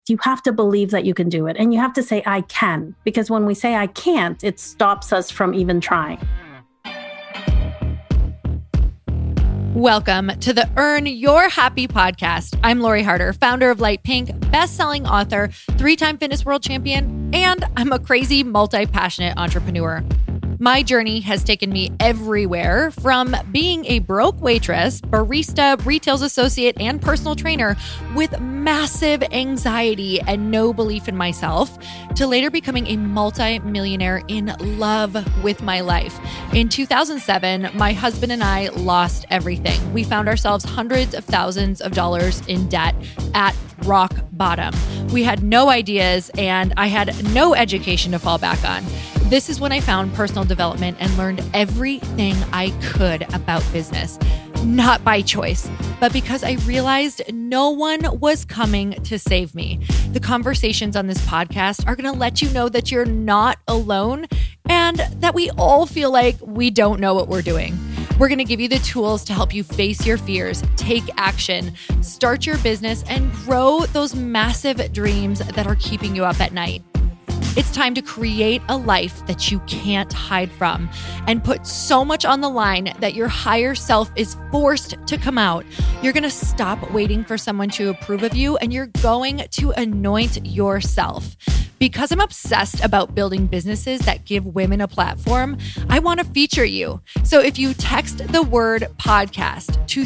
You have to believe that you can do it. And you have to say, I can. Because when we say I can't, it stops us from even trying. Welcome to the Earn Your Happy podcast. I'm Lori Harder, founder of Light Pink, best-selling author, 3-time fitness world champion, and I'm a crazy, multi-passionate entrepreneur. My journey has taken me everywhere, from being a broke waitress, barista, retail associate, and personal trainer with massive anxiety and no belief in myself, to later becoming a multi-millionaire in love with my life. In 2007, my husband and I lost everything. We found ourselves hundreds of thousands of dollars in debt at rock bottom. We had no ideas, and I had no education to fall back on. This is when I found personal development and learned everything I could about business, not by choice, but because I realized no one was coming to save me. The conversations on this podcast are going to let you know that you're not alone and that we all feel like we don't know what we're doing. We're going to give you the tools to help you face your fears, take action, start your business, and grow those massive dreams that are keeping you up at night. It's time to create a life that you can't hide from and put so much on the line that your higher self is forced to come out. You're going to stop waiting for someone to approve of you, and you're going to anoint yourself. Because I'm obsessed about building businesses that give women a platform, I want to feature you. So if you text the word podcast to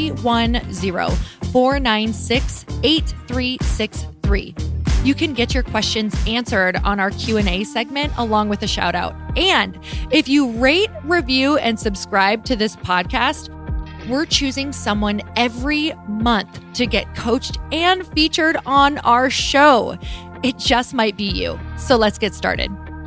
310-496-8363, you can get your questions answered on our Q&A segment along with a shout out. And if you rate, review, and subscribe to this podcast, we're choosing someone every month to get coached and featured on our show. It just might be you. So let's get started.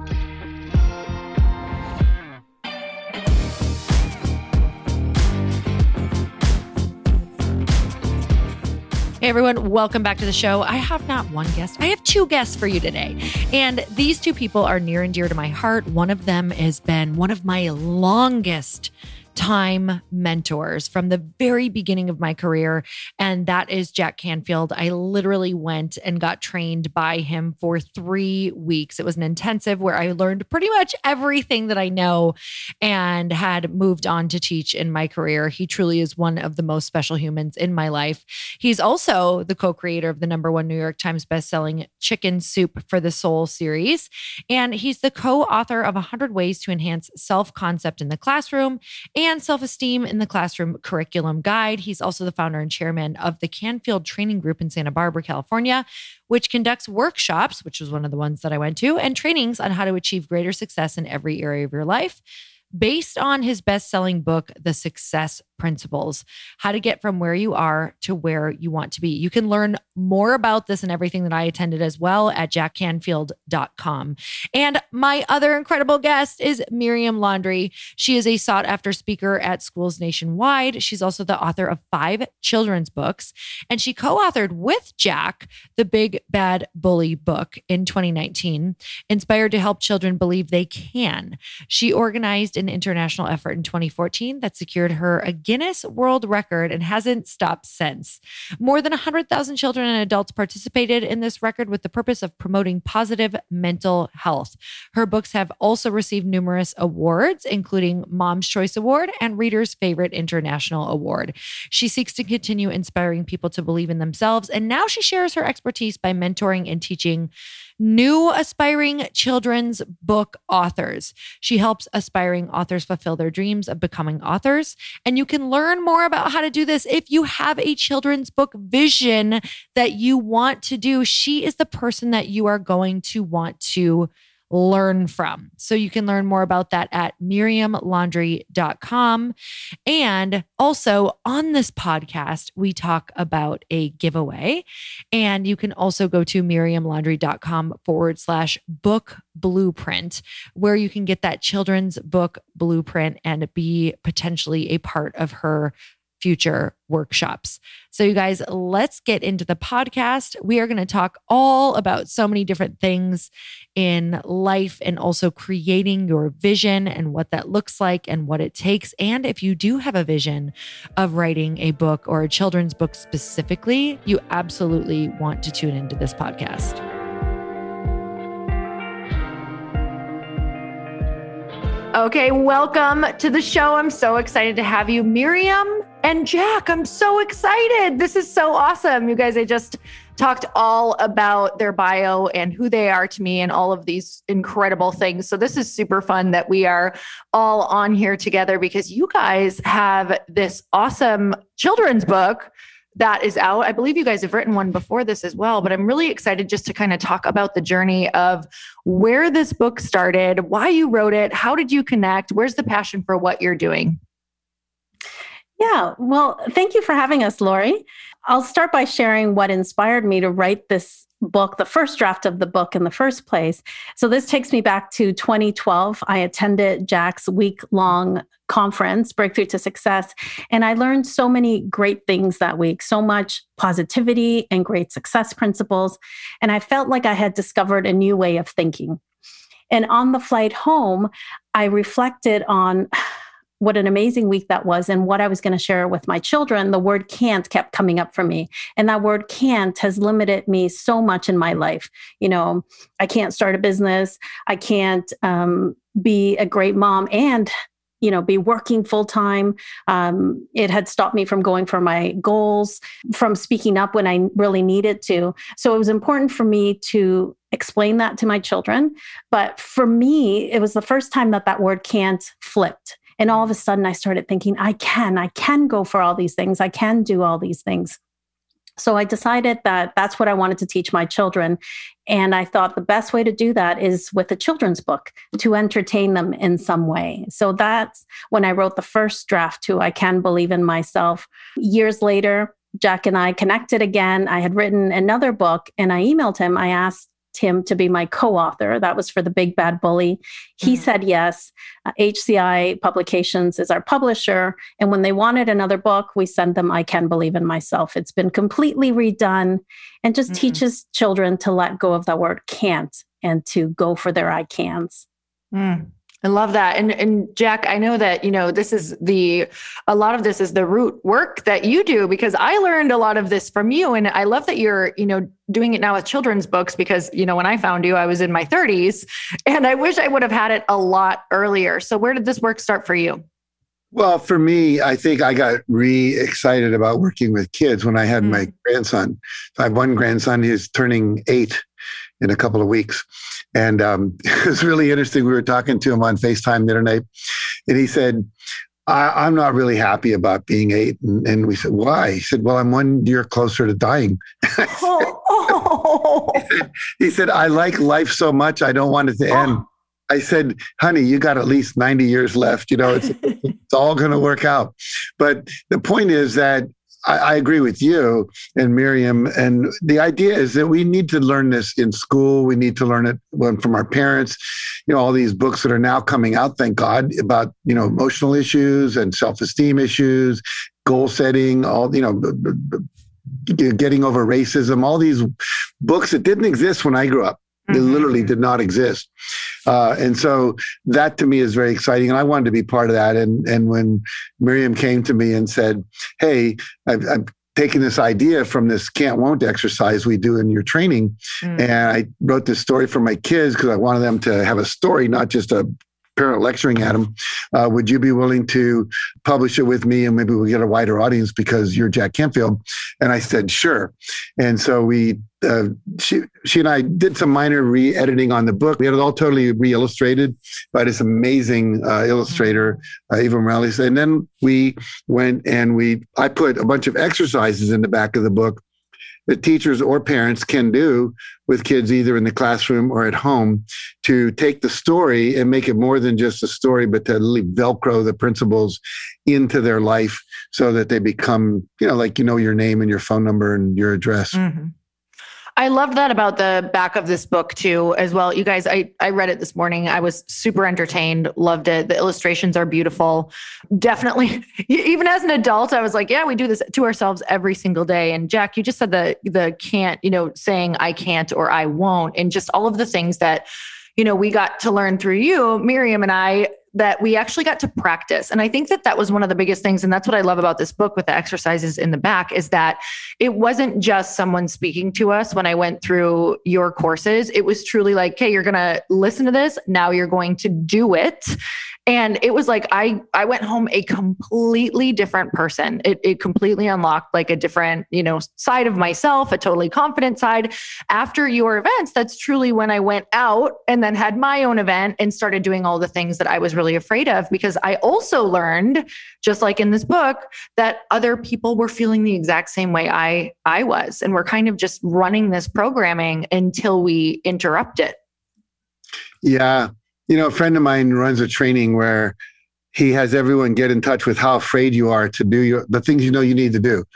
Hey everyone, welcome back to the show. I have not one guest, I have 2 guests for you today. And these 2 people are near and dear to my heart. One of them has been one of my longest time mentors from the very beginning of my career, and that is Jack Canfield. I literally went and got trained by him for 3 weeks. It was an intensive where I learned pretty much everything that I know and had moved on to teach in my career. He truly is one of the most special humans in my life. He's also the co-creator of the #1 New York Times bestselling Chicken Soup for the Soul series, and he's the co-author of 100 Ways to Enhance Self-Concept in the Classroom and Self-Esteem in the Classroom Curriculum Guide. He's also the founder and chairman of the Canfield Training Group in Santa Barbara, California, which conducts workshops, which was one of the ones that I went to, and trainings on how to achieve greater success in every area of your life, based on his best-selling book, The Success Principles: How to Get from Where You Are to Where You Want to Be. You can learn more about this and everything that I attended as well at jackcanfield.com. And my other incredible guest is Miriam Laundrie. She is a sought-after speaker at schools nationwide. She's also the author of 5 children's books, and she co-authored with Jack the Big Bad Bully book in 2019, inspired to help children believe they can. She organized an international effort in 2014 that secured her a Guinness World Record and hasn't stopped since. More than 100,000 children and adults participated in this record with the purpose of promoting positive mental health. Her books have also received numerous awards, including Mom's Choice Award and Reader's Favorite International Award. She seeks to continue inspiring people to believe in themselves, and now she shares her expertise by mentoring and teaching new aspiring children's book authors. She helps aspiring authors fulfill their dreams of becoming authors. And you can learn more about how to do this if you have a children's book vision that you want to do. She is the person that you are going to want to learn from. So you can learn more about that at miriamlaundrie.com. And also on this podcast, we talk about a giveaway. And you can also go to miriamlaundrie.com/book blueprint, where you can get that children's book blueprint and be potentially a part of her future workshops. So you guys, let's get into the podcast. We are going to talk all about so many different things in life and also creating your vision and what that looks like and what it takes. And if you do have a vision of writing a book or a children's book specifically, you absolutely want to tune into this podcast. Okay, welcome to the show. I'm so excited to have you, Miriam and Jack. I'm so excited. This is so awesome. You guys, I just talked all about their bio and who they are to me and all of these incredible things. So this is super fun that we are all on here together because you guys have this awesome children's book that is out. I believe you guys have written one before this as well, but I'm really excited just to kind of talk about the journey of where this book started, why you wrote it, how did you connect, where's the passion for what you're doing? Yeah, well, thank you for having us, Lori. I'll start by sharing what inspired me to write this book, the first draft of the book in the first place. So this takes me back to 2012. I attended Jack's week-long conference, Breakthrough to Success, and I learned so many great things that week, so much positivity and great success principles. And I felt like I had discovered a new way of thinking. And on the flight home, I reflected on what an amazing week that was and what I was going to share with my children. The word can't kept coming up for me. And that word can't has limited me so much in my life. You know, I can't start a business. I can't be a great mom and, you know, be working full time. It had stopped me from going for my goals, from speaking up when I really needed to. So it was important for me to explain that to my children. But for me, it was the first time that word can't flipped. And all of a sudden I started thinking, I can go for all these things. I can do all these things. So I decided that that's what I wanted to teach my children. And I thought the best way to do that is with a children's book to entertain them in some way. So that's when I wrote the first draft to I Can Believe in Myself. Years later, Jack and I connected again. I had written another book and I emailed him. I asked him to be my co-author. That was for The Big Bad Bully. He said yes. HCI Publications is our publisher. And when they wanted another book, we sent them I Can Believe in Myself. It's been completely redone and just teaches children to let go of the word can't and to go for their I cans. I love that. And Jack, I know that, you know, a lot of this is the root work that you do, because I learned a lot of this from you. And I love that you're, you know, doing it now with children's books, because, you know, when I found you, I was in my 30s and I wish I would have had it a lot earlier. So where did this work start for you? Well, for me, I think I got excited about working with kids when I had my grandson. So I have one grandson who's turning 8 in a couple of weeks. And it was really interesting. We were talking to him on FaceTime the other night, and he said, I'm not really happy about being 8. And we said, why? He said, well, I'm 1 year closer to dying. He said, I like life so much, I don't want it to end. I said, honey, you got at least 90 years left. You know, it's all going to work out. But the point is that I agree with you and Miriam. And the idea is that we need to learn this in school. We need to learn it from our parents. You know, all these books that are now coming out, thank God, about, you know, emotional issues and self-esteem issues, goal setting, all, you know, getting over racism, all these books that didn't exist when I grew up. They literally did not exist. And so that to me is very exciting. And I wanted to be part of that. And when Miriam came to me and said, hey, I've taken this idea from this can't won't exercise we do in your training. And I wrote this story for my kids because I wanted them to have a story, not just a parent lecturing at them. Would you be willing to publish it with me? And maybe we'll get a wider audience because you're Jack Canfield. And I said, sure. And so she and I did some minor re-editing on the book. We had it all totally re-illustrated by this amazing illustrator, Eva Morales. And then we went and I put a bunch of exercises in the back of the book that teachers or parents can do with kids either in the classroom or at home to take the story and make it more than just a story, but to really Velcro the principles into their life so that they become, you know, like, you know, your name and your phone number and your address. I loved that about the back of this book too, as well. You guys, I read it this morning. I was super entertained, loved it. The illustrations are beautiful. Definitely, even as an adult, I was like, yeah, we do this to ourselves every single day. And Jack, you just said the can't, saying I can't or I won't, and just all of the things that, we got to learn through you, Miriam and I, that we actually got to practice. And I think that was one of the biggest things. And that's what I love about this book with the exercises in the back, is that it wasn't just someone speaking to us when I went through your courses. It was truly like, okay, you're going to listen to this. Now you're going to do it. And it was like, I went home a completely different person. It completely unlocked like a different, side of myself, a totally confident side. After your events, that's truly when I went out and then had my own event and started doing all the things that I was really afraid of, because I also learned, just like in this book, that other people were feeling the exact same way I was. And we're kind of just running this programming until we interrupt it. Yeah. A friend of mine runs a training where he has everyone get in touch with how afraid you are to do the things you need to do,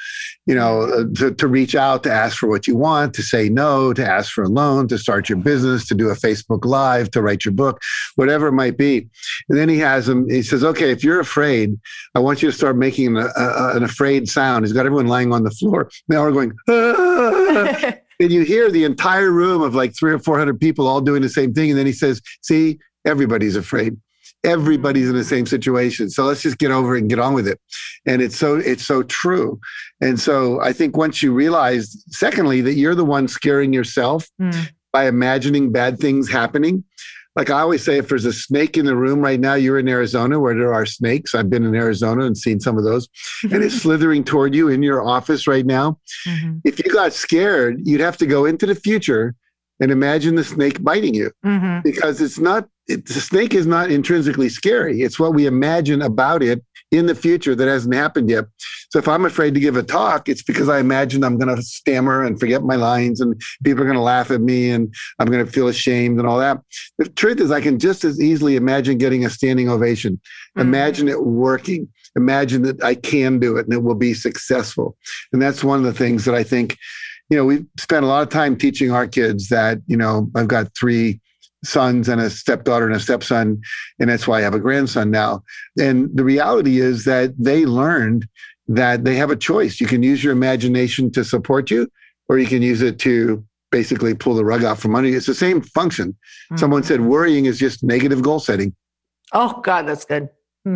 to reach out, to ask for what you want, to say no, to ask for a loan, to start your business, to do a Facebook Live, to write your book, whatever it might be. And then he says, okay, if you're afraid, I want you to start making an afraid sound. He's got everyone lying on the floor. Now we're going, ah! And you hear the entire room of like 300 or 400 people all doing the same thing. And then he says, see, everybody's afraid. Everybody's in the same situation. So let's just get over it and get on with it. And it's so true. And so I think once you realize, secondly, that you're the one scaring yourself by imagining bad things happening. Like I always say, if there's a snake in the room right now, you're in Arizona where there are snakes. I've been in Arizona and seen some of those, and it's slithering toward you in your office right now. Mm-hmm. If you got scared, you'd have to go into the future and imagine the snake biting you, because the snake is not intrinsically scary. It's what we imagine about it in the future that hasn't happened yet. So if I'm afraid to give a talk, it's because I imagine I'm going to stammer and forget my lines and people are going to laugh at me and I'm going to feel ashamed and all that. The truth is I can just as easily imagine getting a standing ovation. Imagine it working. Imagine that I can do it and it will be successful. And that's one of the things that I think, we spent a lot of time teaching our kids that, I've got 3 sons and a stepdaughter and a stepson, and that's why I have a grandson now. And the reality is that they learned that they have a choice. You can use your imagination to support you, or you can use it to basically pull the rug out from under you. It's the same function. Someone said worrying is just negative goal setting. Oh God, that's good.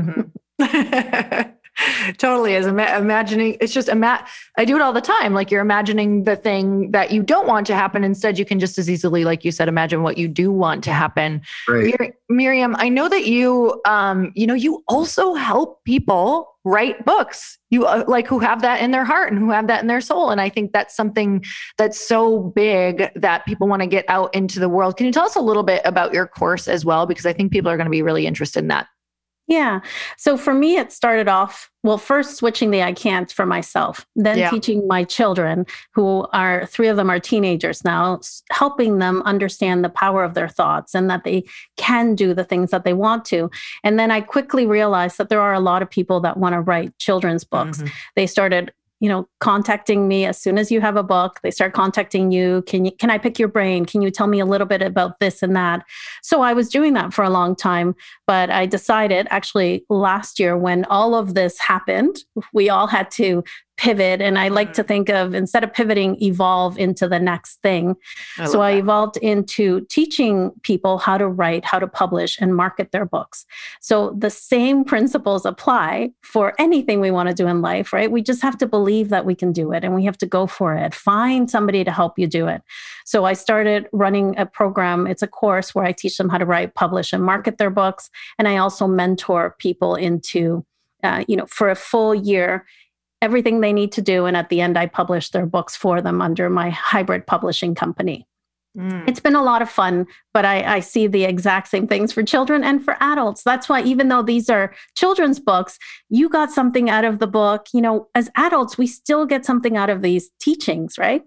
Totally is imagining. It's just I do it all the time. Like you're imagining the thing that you don't want to happen. Instead, you can just as easily, like you said, imagine what you do want to happen. Right. Miriam, I know that you, you also help people write books. You who have that in their heart and who have that in their soul. And I think that's something that's so big that people want to get out into the world. Can you tell us a little bit about your course as well? Because I think people are going to be really interested in that. Yeah. So for me, it started off, first switching the I can't for myself, then teaching my children, who are 3 of them are teenagers now, helping them understand the power of their thoughts and that they can do the things that they want to. And then I quickly realized that there are a lot of people that want to write children's books. They started contacting me as soon as you have a book. They start contacting you. Can I pick your brain? Can you tell me a little bit about this and that? So I was doing that for a long time, but I decided actually last year when all of this happened, we all had to pivot. And I like to think of, instead of pivoting, evolve into the next thing. I evolved into teaching people how to write, how to publish and market their books. So the same principles apply for anything we want to do in life, right? We just have to believe that we can do it and we have to go for it. Find somebody to help you do it. So I started running a program. It's a course where I teach them how to write, publish and market their books. And I also mentor people into, for a full year, everything they need to do. And at the end, I publish their books for them under my hybrid publishing company. It's been a lot of fun, but I see the exact same things for children and for adults. That's why even though these are children's books, you got something out of the book. As adults, we still get something out of these teachings, right?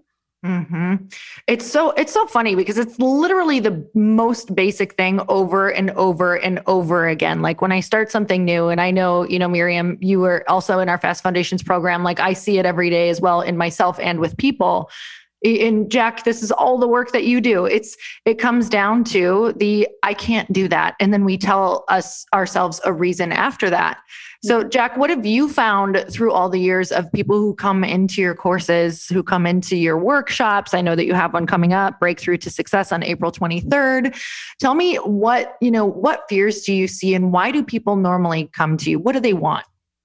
It's so funny because it's literally the most basic thing over and over and over again. Like when I start something new, and I know, Miriam, you were also in our Fast Foundations program. Like I see it every day as well in myself and with people. And Jack, this is all the work that you do. It comes down to I can't do that. And then we tell ourselves a reason after that. So Jack, what have you found through all the years of people who come into your courses, who come into your workshops? I know that you have one coming up, Breakthrough to Success, on April 23rd. Tell me what fears do you see, and why do people normally come to you? What do they want?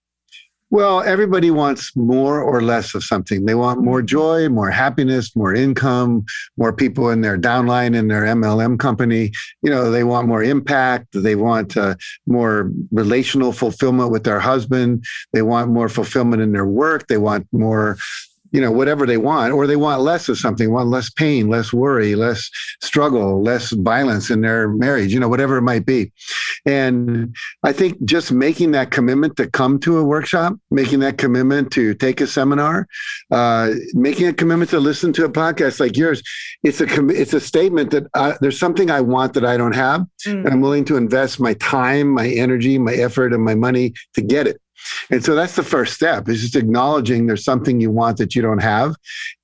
Well, everybody wants more or less of something. They want more joy, more happiness, more income, more people in their downline in their MLM company. They want more impact. They want more relational fulfillment with their husband. They want more fulfillment in their work. They want more, whatever they want, or they want less of something, want less pain, less worry, less struggle, less violence in their marriage, whatever it might be. And I think just making that commitment to come to a workshop, making that commitment to take a seminar, making a commitment to listen to a podcast like yours, it's a statement that there's something I want that I don't have, and I'm willing to invest my time, my energy, my effort, and my money to get it. And so that's the first step, is just acknowledging there's something you want that you don't have.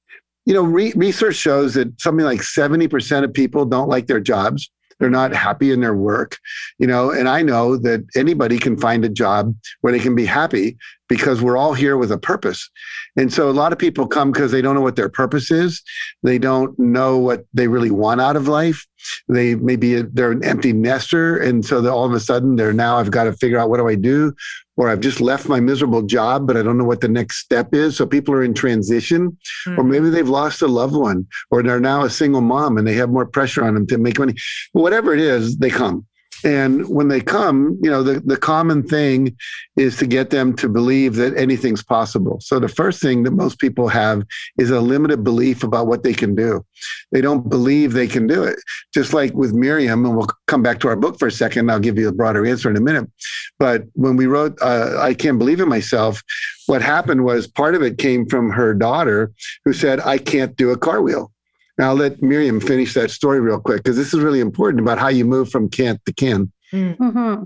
Research shows that something like 70% of people don't like their jobs. They're not happy in their work, and I know that anybody can find a job where they can be happy, because we're all here with a purpose. And so a lot of people come because they don't know what their purpose is. They don't know what they really want out of life. They're an empty nester. And so all of a sudden I've got to figure out, what do I do? Or I've just left my miserable job, but I don't know what the next step is. So people are in transition, or maybe they've lost a loved one, or they're now a single mom and they have more pressure on them to make money. But whatever it is, they come. And when they come, the common thing is to get them to believe that anything's possible. So the first thing that most people have is a limited belief about what they can do. They don't believe they can do it. Just like with Miriam, and we'll come back to our book for a second. I'll give you a broader answer in a minute. But when we wrote I Can't Believe in Myself, what happened was part of it came from her daughter, who said, I can't do a cartwheel. Now, I'll let Miriam finish that story real quick, because this is really important about how you move from can't to can. Mm-hmm.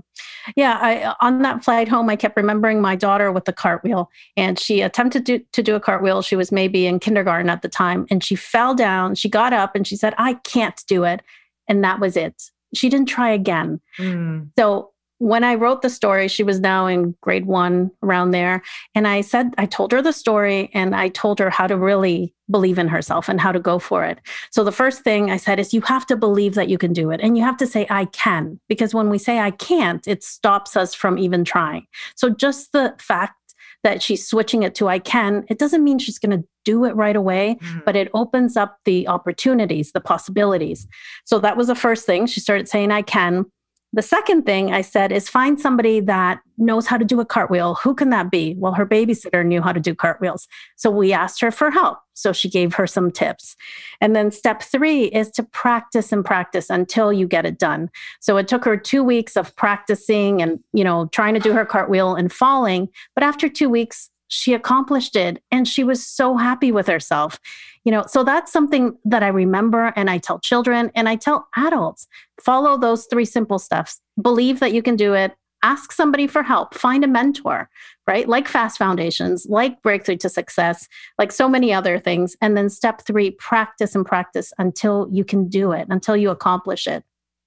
Yeah, on that flight home, I kept remembering my daughter with the cartwheel, and she attempted to do a cartwheel. She was maybe in kindergarten at the time, and she fell down. She got up and she said, I can't do it. And that was it. She didn't try again. So when I wrote the story, she was now in grade 1, around there. And I told her the story, and I told her how to really believe in herself and how to go for it. So the first thing I said is, you have to believe that you can do it. And you have to say, I can, because when we say I can't, it stops us from even trying. So just the fact that she's switching it to I can, it doesn't mean she's going to do it right away, but it opens up the opportunities, the possibilities. So that was the first thing. She started saying, I can. The second thing I said is, find somebody that knows how to do a cartwheel. Who can that be? Well, her babysitter knew how to do cartwheels. So we asked her for help. So she gave her some tips. And then step 3 is to practice and practice until you get it done. So it took her 2 weeks of practicing and, trying to do her cartwheel and falling. But after 2 weeks, she accomplished it, and she was so happy with herself. So that's something that I remember, and I tell children and I tell adults, follow those 3 simple steps. Believe that you can do it. Ask somebody for help. Find a mentor, right? Like Fast Foundations, like Breakthrough to Success, like so many other things. And then step 3, practice and practice until you can do it, until you accomplish it.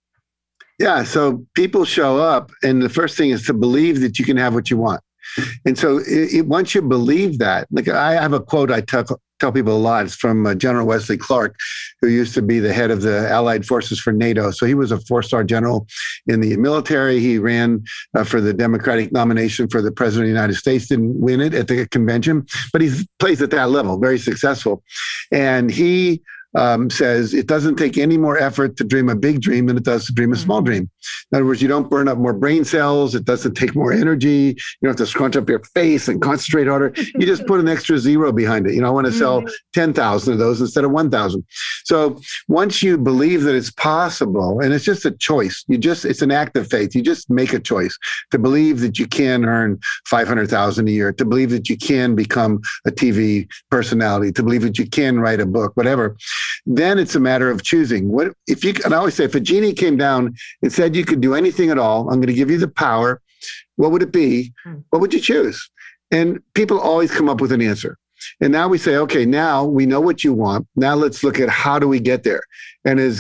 Yeah. So people show up, and the first thing is to believe that you can have what you want. And so once you believe that, like I have a quote I tell people a lot. It's from General Wesley Clark, who used to be the head of the Allied Forces for NATO. So he was a 4-star general in the military. He ran for the Democratic nomination for the President of the United States, didn't win it at the convention, but he plays at that level, very successful. And he says it doesn't take any more effort to dream a big dream than it does to dream a small dream. In other words, you don't burn up more brain cells. It doesn't take more energy. You don't have to scrunch up your face and concentrate harder. You just put an extra 0 behind it. I want to sell 10,000 of those instead of 1,000. So once you believe that it's possible, and it's just a choice, it's an act of faith. You just make a choice to believe that you can earn 500,000 a year, to believe that you can become a TV personality, to believe that you can write a book, whatever. Then it's a matter of choosing. And I always say, if a genie came down and said you could do anything at all, I'm going to give you the power, what would it be? What would you choose? And people always come up with an answer. And now we say, okay, now we know what you want. Now let's look at how do we get there. And as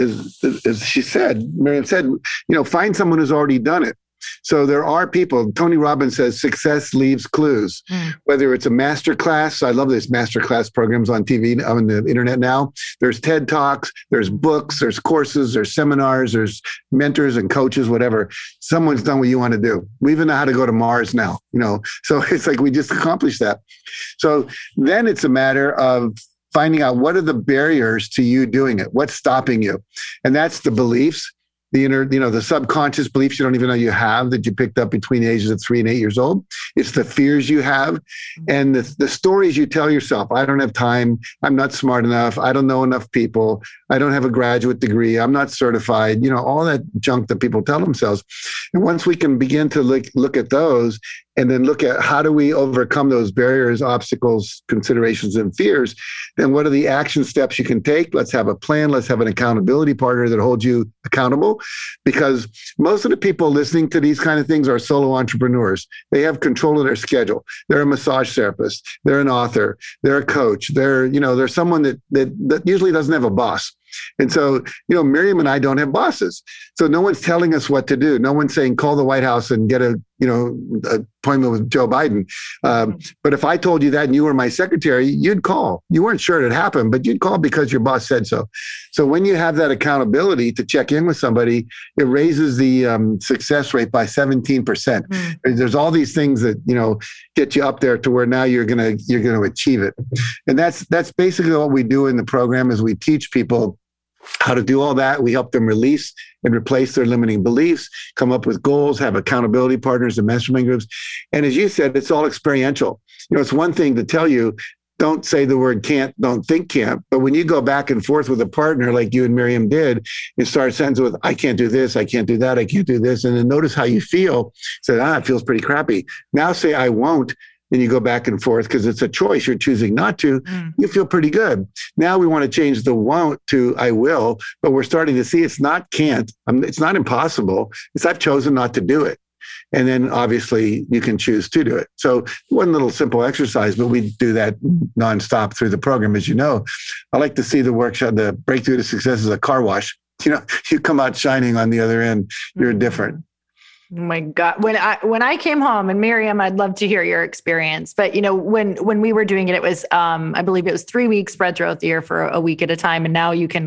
she said, Miriam said, find someone who's already done it. So there are people, Tony Robbins says, success leaves clues, whether it's a master class. I love these master class programs on TV, on the internet now. There's TED Talks, there's books, there's courses, there's seminars, there's mentors and coaches, whatever. Someone's done what you want to do. We even know how to go to Mars now, so it's like we just accomplished that. So then it's a matter of finding out what are the barriers to you doing it? What's stopping you? And that's the beliefs. The subconscious beliefs you don't even know you have that you picked up between the ages of 3 and 8 years old. It's the fears you have and the stories you tell yourself. I don't have time. I'm not smart enough. I don't know enough people. I don't have a graduate degree. I'm not certified. All that junk that people tell themselves. And once we can begin to look at those and then look at how do we overcome those barriers, obstacles, considerations, and fears, then what are the action steps you can take? Let's have a plan. Let's have an accountability partner that holds you accountable. Because most of the people listening to these kind of things are solo entrepreneurs. They have control of their schedule. They're a massage therapist. They're an author. They're a coach. They're someone that usually doesn't have a boss. And so, Miriam and I don't have bosses. So no one's telling us what to do. No one's saying, call the White House and get a appointment with Joe Biden. But if I told you that and you were my secretary, you'd call. You weren't sure it'd happen, but you'd call because your boss said so. So when you have that accountability to check in with somebody, it raises the success rate by 17%. There's all these things that, get you up there to where now you're going to achieve it. And that's basically what we do in the program is we teach people how to do all that. We help them release and replace their limiting beliefs, come up with goals, have accountability partners and mastermind groups. And as you said, it's all experiential. It's one thing to tell you, don't say the word can't, don't think can't. But when you go back and forth with a partner like you and Miriam did, and start a sentence with, I can't do this, I can't do that, I can't do this. And then notice how you feel. Say, it feels pretty crappy. Now say, I won't. And you go back and forth because it's a choice. You're choosing not to. You feel pretty good. Now we want to change the won't to I will, but we're starting to see it's not can't. It's not impossible. It's I've chosen not to do it. And then obviously you can choose to do it. So one little simple exercise, but we do that nonstop through the program. As you know, I like to see the workshop, the Breakthrough to Success as a car wash. You come out shining on the other end. You're different. Oh my God. When I came home, and Miriam, I'd love to hear your experience, but when we were doing it, it was, I believe it was 3 weeks spread throughout the year for a week at a time. And now you can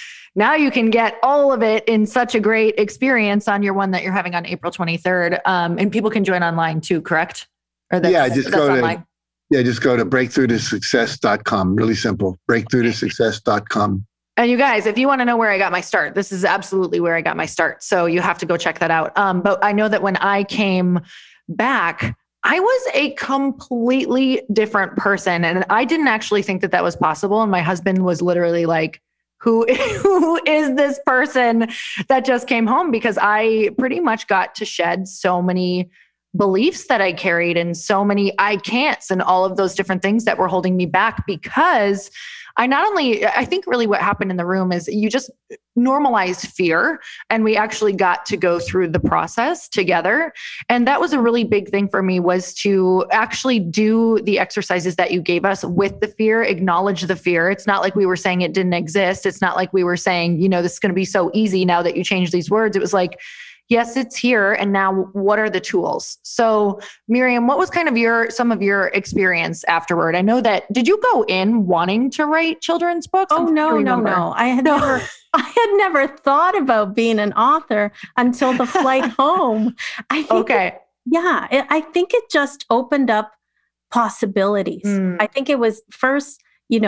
get all of it in such a great experience on your one that you're having on April 23rd. And people can join online too, correct? Just go to breakthroughtosuccess.com. Really simple. Breakthroughtosuccess.com. And you guys, if you want to know where I got my start, this is absolutely where I got my start. So you have to go check that out. But I know that when I came back, I was a completely different person. And I didn't actually think that was possible. And my husband was literally like, who is this person that just came home? Because I pretty much got to shed so many beliefs that I carried and so many I can'ts and all of those different things that were holding me back, because I think really what happened in the room is you just normalized fear, and we actually got to go through the process together. And that was a really big thing for me, was to actually do the exercises that you gave us with the fear, acknowledge the fear. It's not like we were saying it didn't exist. It's not like we were saying, this is going to be so easy now that you change these words. It was like, yes, it's here. And now what are the tools? So Miriam, what was kind of some of your experience afterward? I know that, did you go in wanting to write children's books? Oh, no. I had never thought about being an author until the flight home. I think it just opened up possibilities. I think it was first,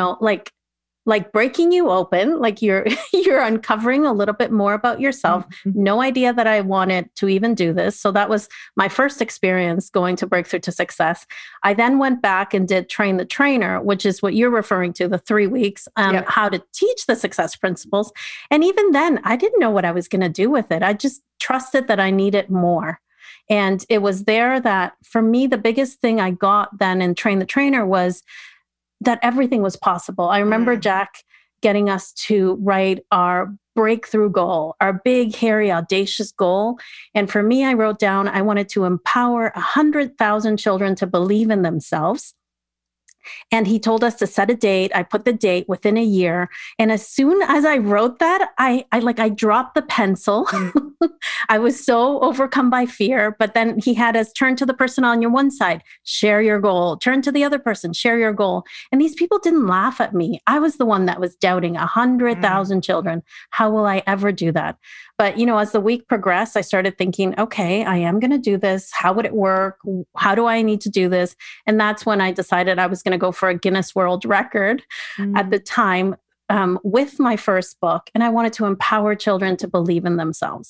like breaking you open, like you're uncovering a little bit more about yourself. No idea that I wanted to even do this. So that was my first experience going to Breakthrough to Success. I then went back and did Train the Trainer, which is what you're referring to, the 3 weeks, how to teach the success principles. And even then, I didn't know what I was going to do with it. I just trusted that I needed more. And it was there that, for me, the biggest thing I got then in Train the Trainer was that everything was possible. I remember Jack getting us to write our breakthrough goal, our big, hairy, audacious goal. And for me, I wrote down, I wanted to empower 100,000 children to believe in themselves And he told us to set a date. I put the date within a year. And as soon as I wrote that, I dropped the pencil. I was so overcome by fear. But then he had us turn to the person on your one side, share your goal, turn to the other person, share your goal. And these people didn't laugh at me. I was the one that was doubting 100,000 children. How will I ever do that? But, as the week progressed, I started thinking, okay, I am going to do this. How would it work? How do I need to do this? And that's when I decided I was going to go for a Guinness World Record at the time with my first book. And I wanted to empower children to believe in themselves.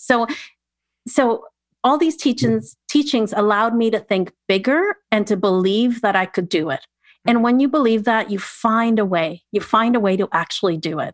So all these teachings allowed me to think bigger and to believe that I could do it. And when you believe that, you find a way. You find a way to actually do it.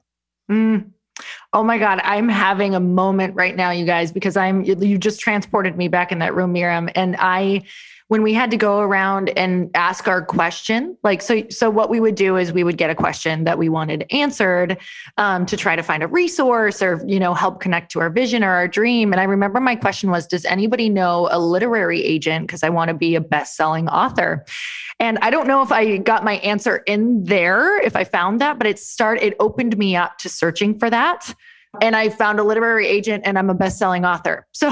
Oh my God, I'm having a moment right now, you guys, because you just transported me back in that room, Miriam. And when we had to go around and ask our question, so what we would do is we would get a question that we wanted answered to try to find a resource or, help connect to our vision or our dream. And I remember my question was, does anybody know a literary agent? Because I want to be a best-selling author. And I don't know if I got my answer in there, if I found that, but it opened me up to searching for that. And I found a literary agent and I'm a best-selling author. So,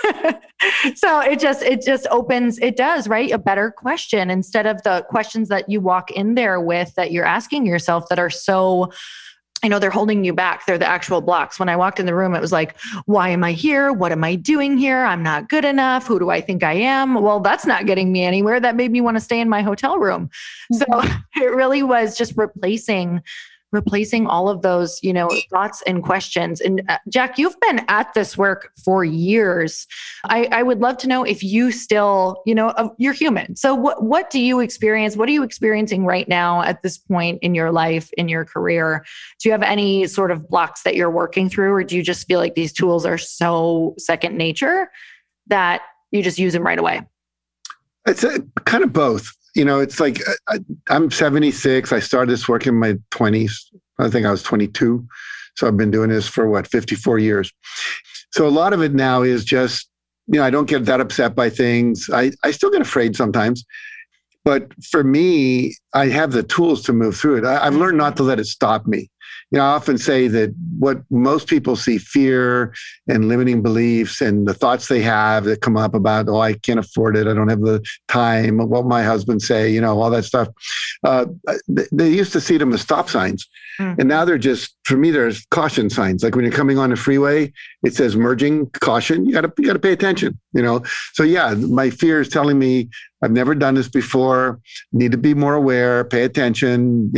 it just opens, it does, right? A better question instead of the questions that you walk in there with that you're asking yourself that are so, they're holding you back. They're the actual blocks. When I walked in the room, it was like, why am I here? What am I doing here? I'm not good enough. Who do I think I am? Well, that's not getting me anywhere. That made me want to stay in my hotel room. So it really was just replacing all of those, thoughts and questions. And Jack, you've been at this work for years. I would love to know if you still, you're human. So what do you experience? What are you experiencing right now at this point in your life, in your career? Do you have any sort of blocks that you're working through, or do you just feel like these tools are so second nature that you just use them right away? It's kind of both. It's like I'm 76. I started this work in my 20s. I think I was 22. So I've been doing this for 54 years. So a lot of it now is just, I don't get that upset by things. I still get afraid sometimes. But for me, I have the tools to move through it. I've learned not to let it stop me. I often say that what most people see, fear and limiting beliefs and the thoughts they have that come up about, I can't afford it. I don't have the time. What my husband say, all that stuff. They used to see them as stop signs. And now they're just, for me, there's caution signs. Like when you're coming on a freeway, it says merging, caution. You got to pay attention, So yeah, my fear is telling me I've never done this before. Need to be more aware, pay attention,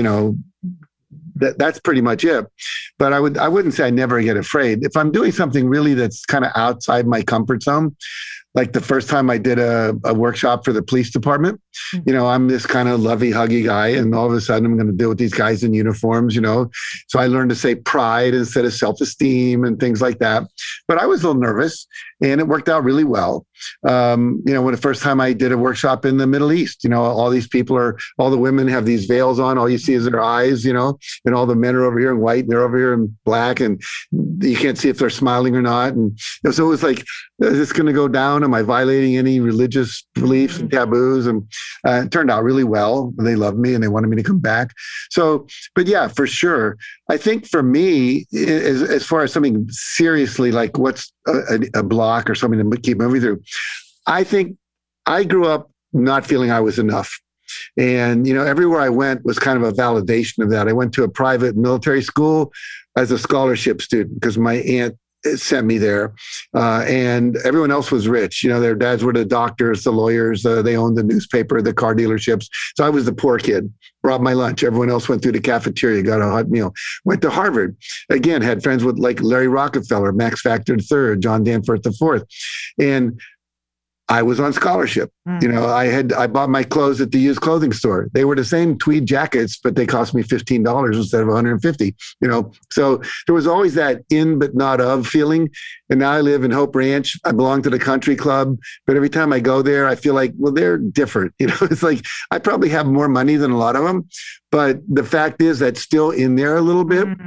That's pretty much it. But I wouldn't say I never get afraid. If I'm doing something really that's kind of outside my comfort zone, like the first time I did a workshop for the police department, I'm this kind of lovey huggy guy. And all of a sudden I'm going to deal with these guys in uniforms, So I learned to say pride instead of self-esteem and things like that. But I was a little nervous and it worked out really well. When the first time I did a workshop in the Middle East, all these people all the women have these veils on. All you see is their eyes, and all the men are over here in white and they're over here in black and you can't see if they're smiling or not. And so it was like, is this going to go down? Am I violating any religious beliefs and taboos? And it turned out really well. They loved me and they wanted me to come back. So, but yeah, for sure. I think for me, as far as something seriously, like what's a block or something to keep moving through, I think I grew up not feeling I was enough. And, everywhere I went was kind of a validation of that. I went to a private military school as a scholarship student because my aunt sent me there. And everyone else was rich. Their dads were the doctors, the lawyers, they owned the newspaper, the car dealerships. So I was the poor kid, brought my lunch. Everyone else went through the cafeteria, got a hot meal. Went to Harvard. Again, had friends with like Larry Rockefeller, Max Factor III, John Danforth IV. And I was on scholarship. I bought my clothes at the used clothing store. They were the same tweed jackets, but they cost me $15 instead of $150, So there was always that in but not of feeling. And now I live in Hope Ranch. I belong to the country club, but every time I go there, I feel like, well, they're different. It's like, I probably have more money than a lot of them, but the fact is that's still in there a little bit.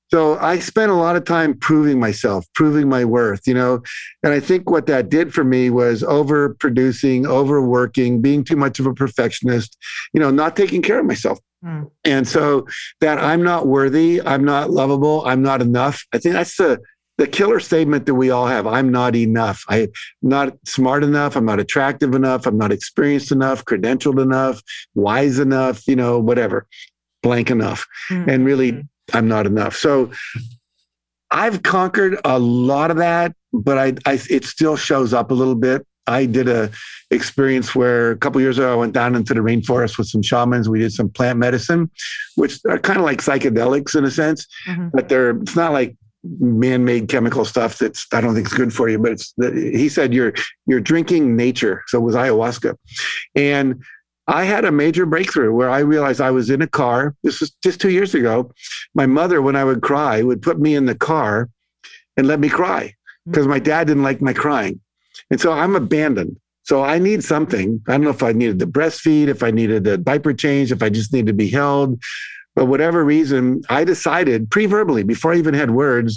So I spent a lot of time proving myself, proving my worth, and I think what that did for me was overproducing, overworking, being too much of a perfectionist, not taking care of myself. And so that I'm not worthy, I'm not lovable, I'm not enough. I think that's the killer statement that we all have. I'm not enough. I'm not smart enough. I'm not attractive enough. I'm not experienced enough, credentialed enough, wise enough, whatever, blank enough. And really, I'm not enough. So I've conquered a lot of that, but it still shows up a little bit. I did a experience where a couple of years ago, I went down into the rainforest with some shamans. We did some plant medicine, which are kind of like psychedelics in a sense, but it's not like man-made chemical stuff I don't think it's good for you, but he said you're drinking nature. So it was ayahuasca. And I had a major breakthrough where I realized I was in a car. This was just 2 years ago. My mother, when I would cry, would put me in the car and let me cry because my dad didn't like my crying. And so I'm abandoned. So I need something. I don't know if I needed to breastfeed, if I needed a diaper change, if I just needed to be held. But whatever reason, I decided pre-verbally, before I even had words,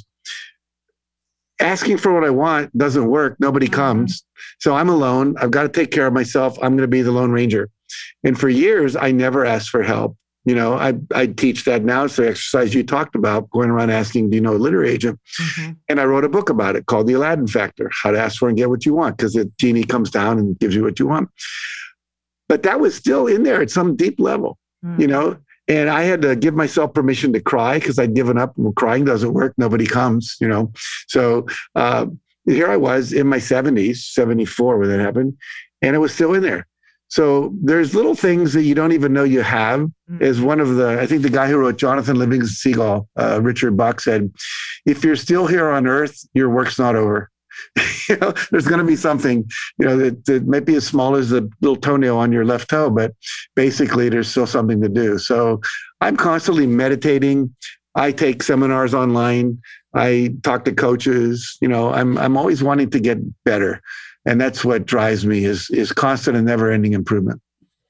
asking for what I want doesn't work. Nobody comes. So I'm alone. I've got to take care of myself. I'm going to be the Lone Ranger. And for years, I never asked for help. I teach that now. It's the exercise you talked about, going around asking, do you know a literary agent? And I wrote a book about it called The Aladdin Factor, How to Ask for and Get What You Want, because the genie comes down and gives you what you want. But that was still in there at some deep level, and I had to give myself permission to cry because I'd given up. Well, crying doesn't work. Nobody comes, So here I was in my 70s, 74 when that happened, and it was still in there. So there's little things that you don't even know you have. Is one of I think the guy who wrote Jonathan Livingston Seagull, Richard Buck, said, if you're still here on earth, your work's not over. There's going to be something, that might be as small as the little toenail on your left toe, but basically there's still something to do. So I'm constantly meditating. I take seminars online. I talk to coaches. I'm always wanting to get better. And that's what drives me is constant and never-ending improvement.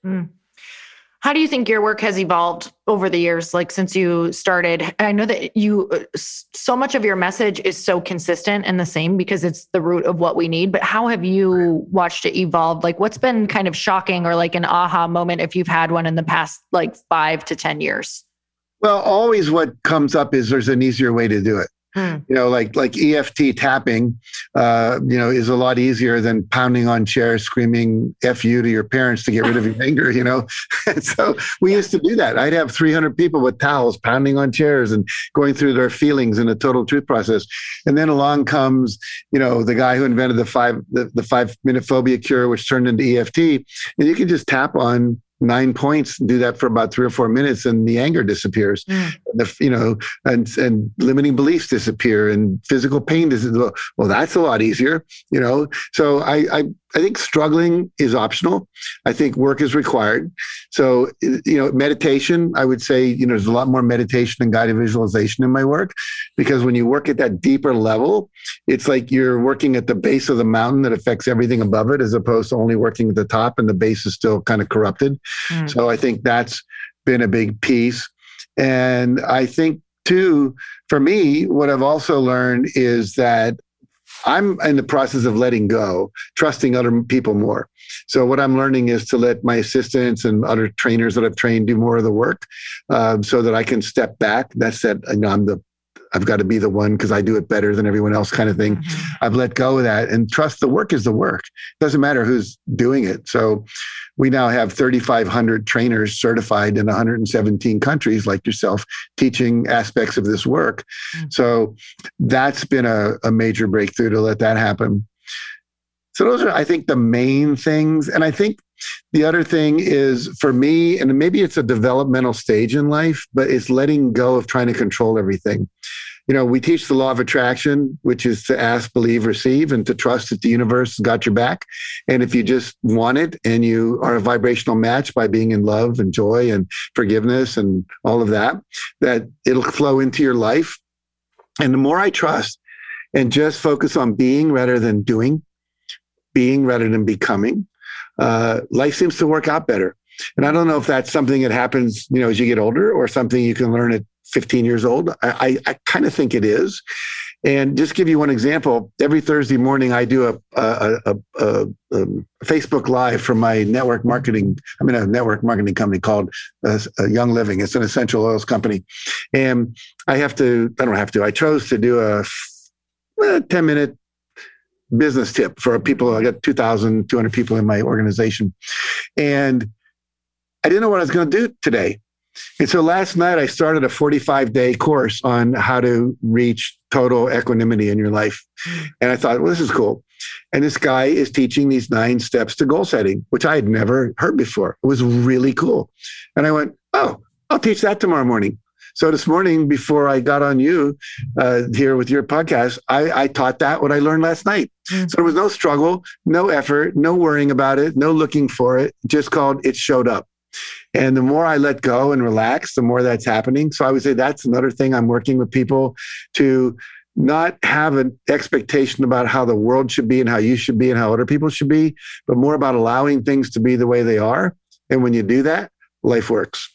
How do you think your work has evolved over the years, like since you started? I know that so much of your message is so consistent and the same because it's the root of what we need, but how have you watched it evolve? Like what's been kind of shocking or like an aha moment if you've had one in the past like 5 to 10 years? Well, always what comes up is there's an easier way to do it. Like EFT tapping, is a lot easier than pounding on chairs, screaming F you to your parents to get rid of your anger, And so we used to do that. I'd have 300 people with towels pounding on chairs and going through their feelings in a total truth process. And then along comes, the guy who invented the 5-minute phobia cure, which turned into EFT. And you can just tap on 9 points and do that for about 3 or 4 minutes and the anger disappears. And limiting beliefs disappear and physical pain disappears. Well, that's a lot easier, So I think struggling is optional. I think work is required. So, meditation, I would say, there's a lot more meditation and guided visualization in my work because when you work at that deeper level, it's like you're working at the base of the mountain that affects everything above it as opposed to only working at the top and the base is still kind of corrupted. So I think that's been a big piece. And I think too, for me, what I've also learned is that I'm in the process of letting go, trusting other people more. So what I'm learning is to let my assistants and other trainers that I've trained do more of the work so that I can step back. That's that, I've got to be the one because I do it better than everyone else kind of thing. I've let go of that and trust the work is the work. It doesn't matter who's doing it. So we now have 3,500 trainers certified in 117 countries like yourself teaching aspects of this work. So that's been a major breakthrough to let that happen. So those are, I think, the main things. And I think the other thing is for me, and maybe it's a developmental stage in life, but it's letting go of trying to control everything. We teach the law of attraction, which is to ask, believe, receive, and to trust that the universe has got your back. And if you just want it and you are a vibrational match by being in love and joy and forgiveness and all of that, that it'll flow into your life. And the more I trust and just focus on being rather than doing, being rather than becoming, life seems to work out better. And I don't know if that's something that happens, as you get older or something you can learn at 15 years old. I kind of think it is. And just give you one example, every Thursday morning, I do a Facebook Live from my network marketing. I'm in a network marketing company called Young Living. It's an essential oils company. And I chose to do a 10-minute business tip for people. I got 2,200 people in my organization. And I didn't know what I was going to do today. And so last night I started a 45-day course on how to reach total equanimity in your life. And I thought, well, this is cool. And this guy is teaching these 9 steps to goal setting, which I had never heard before. It was really cool. And I went, oh, I'll teach that tomorrow morning. So this morning, before I got on you here with your podcast, I taught that what I learned last night. So there was no struggle, no effort, no worrying about it, no looking for it, just called it showed up. And the more I let go and relax, the more that's happening. So I would say that's another thing I'm working with people to not have an expectation about how the world should be and how you should be and how other people should be, but more about allowing things to be the way they are. And when you do that, life works.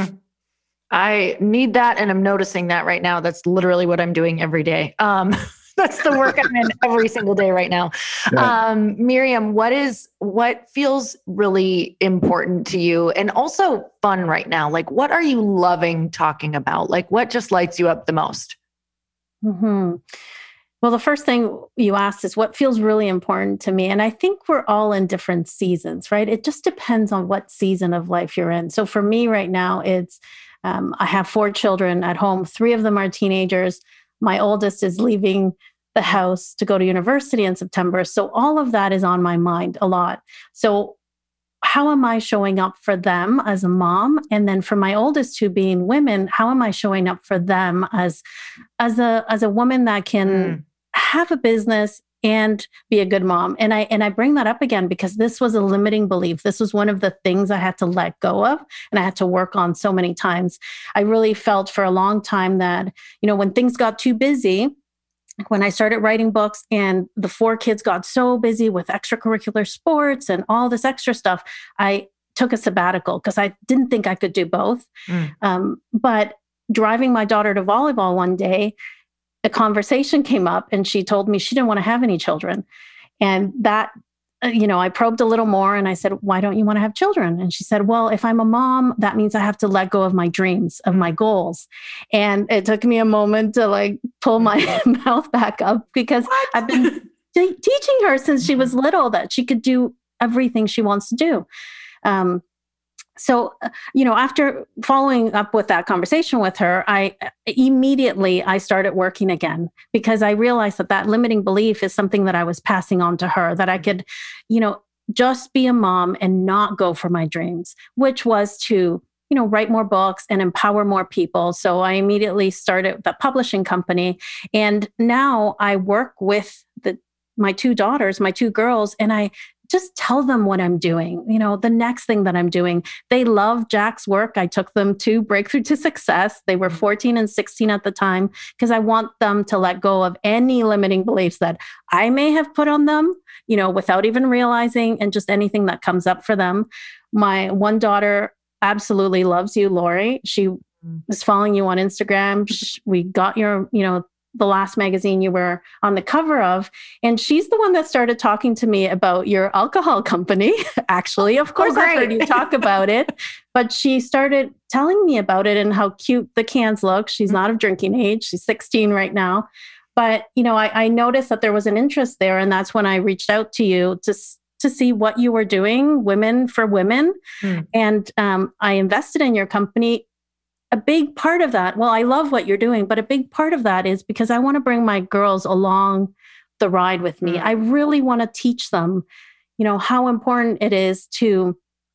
I need that. And I'm noticing that right now. That's literally what I'm doing every day. That's the work I'm in every single day right now. Yeah. Miriam, what feels really important to you and also fun right now? Like, what are you loving talking about? Like, what just lights you up the most? Mm-hmm. Well, the first thing you asked is what feels really important to me. And I think we're all in different seasons, right? It just depends on what season of life you're in. So for me right now, it's, I have 4 children at home. 3 of them are teenagers. My oldest is leaving the house to go to university in September. So all of that is on my mind a lot. So how am I showing up for them as a mom? And then for my oldest 2 being women, how am I showing up for them as a woman that can have a business and be a good mom? And I bring that up again because this was a limiting belief. This was one of the things I had to let go of and I had to work on so many times. I really felt for a long time that, when things got too busy, when I started writing books and the 4 kids got so busy with extracurricular sports and all this extra stuff, I took a sabbatical because I didn't think I could do both. But driving my daughter to volleyball one day, a conversation came up and she told me she didn't want to have any children. And that, I probed a little more and I said, why don't you want to have children? And she said, well, if I'm a mom, that means I have to let go of my dreams, of my goals. And it took me a moment to pull my mouth back up because I've been teaching her since she was little that she could do everything she wants to do. So, after following up with that conversation with her, I immediately started working again because I realized that limiting belief is something that I was passing on to her, that I could, just be a mom and not go for my dreams, which was to, write more books and empower more people. So I immediately started the publishing company. And now I work with my 2 daughters, my 2 girls, and I just tell them what I'm doing, the next thing that I'm doing. They love Jack's work. I took them to Breakthrough to Success. They were 14 and 16 at the time because I want them to let go of any limiting beliefs that I may have put on them, without even realizing, and just anything that comes up for them. My one daughter absolutely loves you, Lori. She is following you on Instagram. We got your, the last magazine you were on the cover of. And she's the one that started talking to me about your alcohol company. Actually, of course, I've heard you talk about it, but she started telling me about it and how cute the cans look. She's not of drinking age. She's 16 right now. But, I noticed that there was an interest there. And that's when I reached out to you to see what you were doing, Women for Women. And I invested in your company. A big part of that, well, I love what you're doing, but a big part of that is because I want to bring my girls along the ride with me. I really want to teach them, how important it is to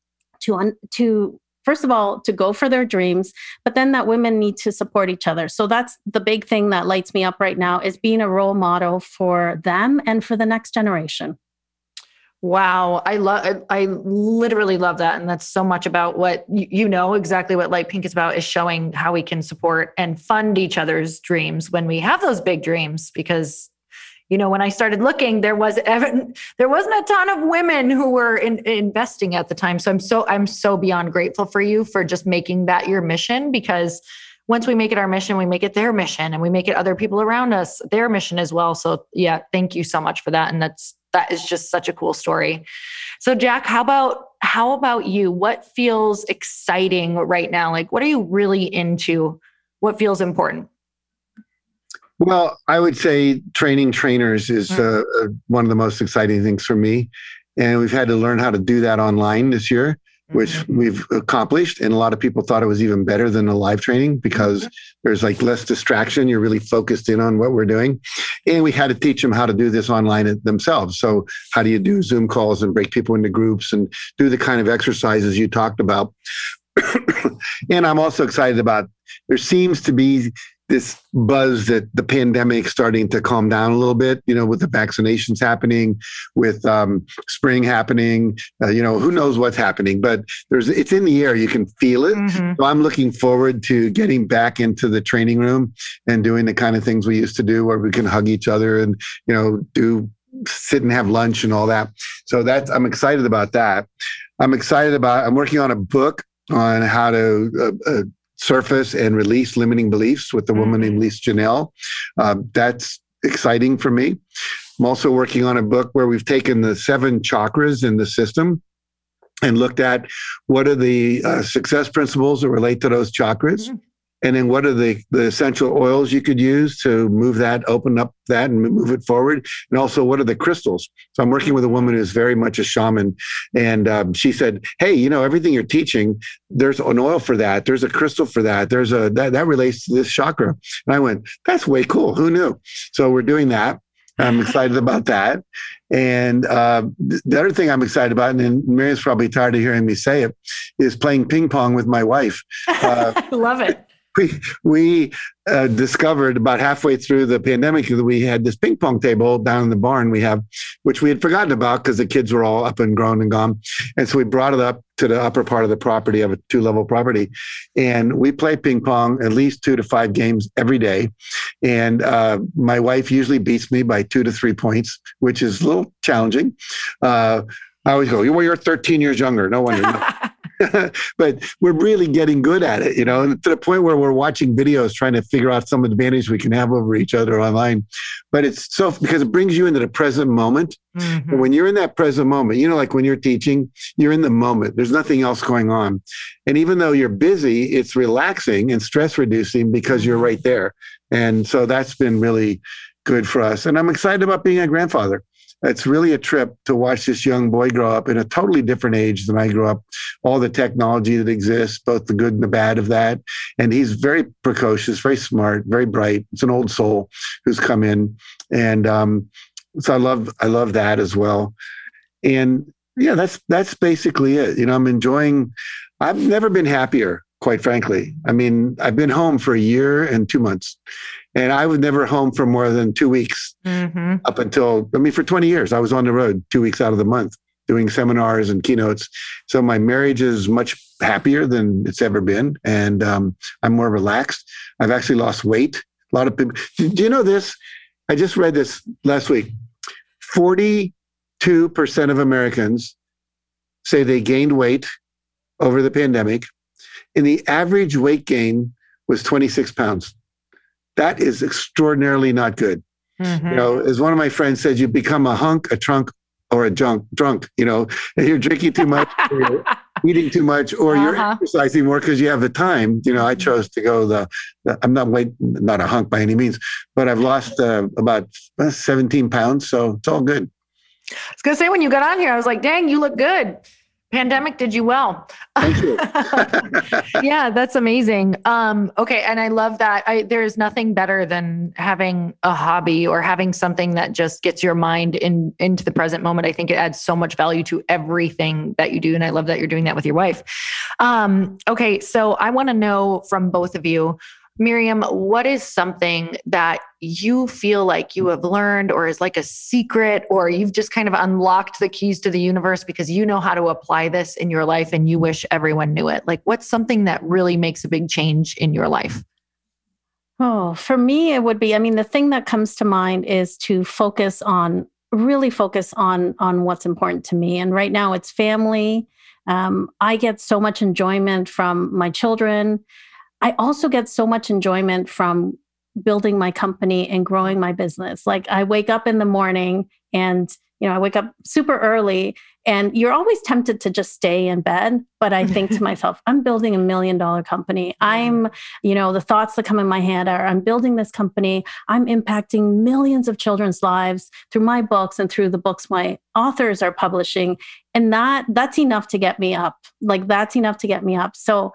first of all, to go for their dreams, but then that women need to support each other. So that's the big thing that lights me up right now is being a role model for them and for the next generation. Wow. I literally love that. And that's so much about what, exactly what Light Pink is about, is showing how we can support and fund each other's dreams when we have those big dreams. Because, when I started looking, there wasn't a ton of women who were investing at the time. So I'm so beyond grateful for you for just making that your mission, because once we make it our mission, we make it their mission, and we make it other people around us their mission as well. So yeah, thank you so much for that. And that is just such a cool story. So Jack, how about you? What feels exciting right now? Like, what are you really into? What feels important? Well, I would say training trainers is one of the most exciting things for me. And we've had to learn how to do that online this year, which we've accomplished. And a lot of people thought it was even better than the live training because there's like less distraction. You're really focused in on what we're doing. And we had to teach them how to do this online themselves. So how do you do Zoom calls and break people into groups and do the kind of exercises you talked about? And I'm also excited about, there seems to be this buzz that the pandemic starting to calm down a little bit, with the vaccinations happening, with spring happening, who knows what's happening, but it's in the air. You can feel it. So I'm looking forward to getting back into the training room and doing the kind of things we used to do where we can hug each other and, sit and have lunch and all that. So I'm excited about that. I'm working on a book on how to surface and release limiting beliefs with a woman named Lisa Janelle. That's exciting for me. I'm also working on a book where we've taken the 7 chakras in the system and looked at what are the success principles that relate to those chakras. And then what are the essential oils you could use to move that, open up that and move it forward? And also, what are the crystals? So I'm working with a woman who's very much a shaman. And she said, hey, everything you're teaching, there's an oil for that. There's a crystal for that. That relates to this chakra. And I went, that's way cool. Who knew? So we're doing that. I'm excited about that. And the other thing I'm excited about, and Miriam's probably tired of hearing me say it, is playing ping pong with my wife. I love it. We discovered about halfway through the pandemic that we had this ping pong table down in the barn which we had forgotten about because the kids were all up and grown and gone. And so we brought it up to the upper part of the property of a 2-level property. And we play ping pong at least 2 to 5 games every day. And my wife usually beats me by 2 to 3 points, which is a little challenging. I always go, well, you're 13 years younger. No wonder. No. But we're really getting good at it, and to the point where we're watching videos trying to figure out some advantage we can have over each other online. But it's because it brings you into the present moment. And when you're in that present moment, like when you're teaching, you're in the moment. There's nothing else going on. And even though you're busy, it's relaxing and stress reducing because you're right there. And so that's been really good for us. And I'm excited about being a grandfather. It's really a trip to watch this young boy grow up in a totally different age than I grew up. All the technology that exists, both the good and the bad of that. And he's very precocious, very smart, very bright. It's an old soul who's come in. And so I love that as well. And yeah, that's basically it. I've never been happier, quite frankly. I mean, I've been home for 1 year and 2 months. And I was never home for more than 2 weeks up until, for 20 years, I was on the road 2 weeks out of the month doing seminars and keynotes. So my marriage is much happier than it's ever been. And I'm more relaxed. I've actually lost weight. A lot of people, do you know this? I just read this last week. 42% of Americans say they gained weight over the pandemic. And the average weight gain was 26 pounds. That is extraordinarily not good. As one of my friends said, you become a hunk, a trunk, or a drunk, and you're drinking too much, or you're eating too much, or you're exercising more because you have the time. I chose to go I'm not a hunk by any means, but I've lost about 17 pounds. So it's all good. I was going to say, when you got on here, I was like, dang, you look good. Pandemic did you well. Thank you. Yeah, that's amazing. Okay. And I love that. There's nothing better than having a hobby or having something that just gets your mind into the present moment. I think it adds so much value to everything that you do. And I love that you're doing that with your wife. Okay. So I want to know from both of you, Miriam, what is something that you feel like you have learned or is like a secret, or you've just kind of unlocked the keys to the universe because you know how to apply this in your life and you wish everyone knew it? Like, what's something that really makes a big change in your life? Oh, for me, it would be, the thing that comes to mind is to really focus on what's important to me. And right now it's family. I get so much enjoyment from my children. I also get so much enjoyment from building my company and growing my business. Like I wake up in the morning and, I wake up super early and you're always tempted to just stay in bed. But I think to myself, I'm building $1 million company. I'm, the thoughts that come in my head are, I'm building this company. I'm impacting millions of children's lives through my books and through the books my authors are publishing. And that's enough to get me up. Like that's enough to get me up. So,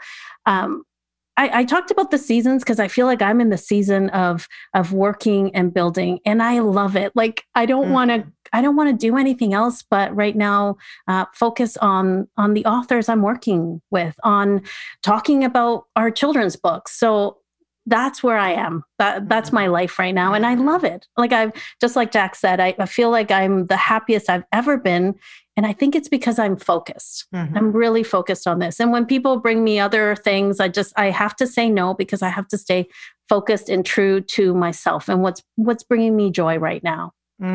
I talked about the seasons because I feel like I'm in the season of working and building, and I love it. Like I don't want to do anything else, but right now, focus on the authors I'm working with, on talking about our children's books. So that's where I am. That's my life right now, and I love it. Like just like Jack said, I feel like I'm the happiest I've ever been. And I think it's because I'm focused. I'm really focused on this. And when people bring me other things, I have to say no, because I have to stay focused and true to myself and what's bringing me joy right now.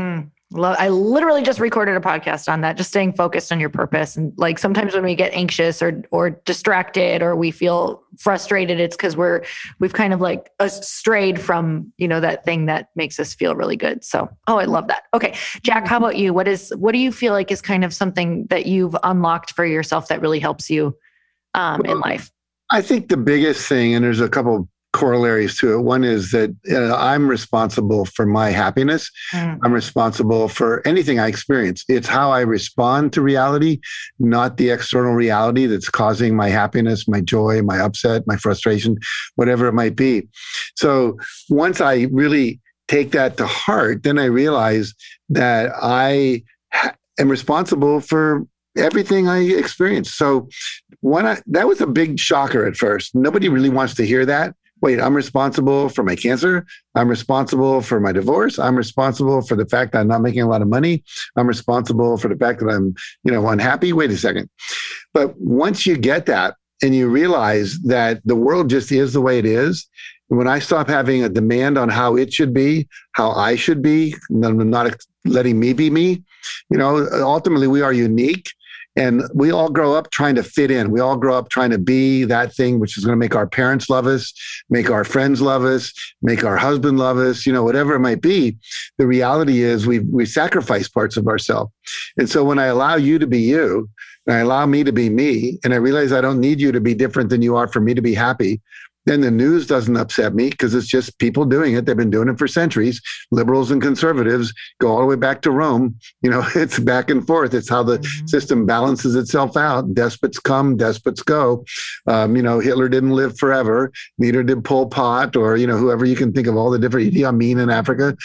I literally just recorded a podcast on that, just staying focused on your purpose. And like sometimes when we get anxious or distracted or we feel frustrated, it's because we've kind of like strayed from, that thing that makes us feel really good. So, I love that. Okay. Jack, how about you? What do you feel like is kind of something that you've unlocked for yourself that really helps you in life? I think the biggest thing, and there's a couple corollaries to it. One is that I'm responsible for my happiness. I'm responsible for anything I experience. It's how I respond to reality, not the external reality that's causing my happiness, my joy, my upset, my frustration, whatever it might be. So once I really take that to heart, then I realize that I am responsible for everything I experience. So that was a big shocker at first. Nobody really wants to hear that. Wait, I'm responsible for my cancer. I'm responsible for my divorce. I'm responsible for the fact that I'm not making a lot of money. I'm responsible for the fact that I'm, unhappy. Wait a second. But once you get that and you realize that the world just is the way it is, when I stop having a demand on how it should be, how I should be, not letting me be me, ultimately we are unique. And we all grow up trying to fit in. We all grow up trying to be that thing which is going to make our parents love us, make our friends love us, make our husband love us, whatever it might be. The reality is we sacrifice parts of ourselves. And so when I allow you to be you, and I allow me to be me, and I realize I don't need you to be different than you are for me to be happy, then the news doesn't upset me because it's just people doing it. They've been doing it for centuries. Liberals and conservatives go all the way back to Rome. It's back and forth. It's how the system balances itself out. Despots come, despots go. Hitler didn't live forever. Neither did Pol Pot or, whoever you can think of, all the different Idi Amin in Africa.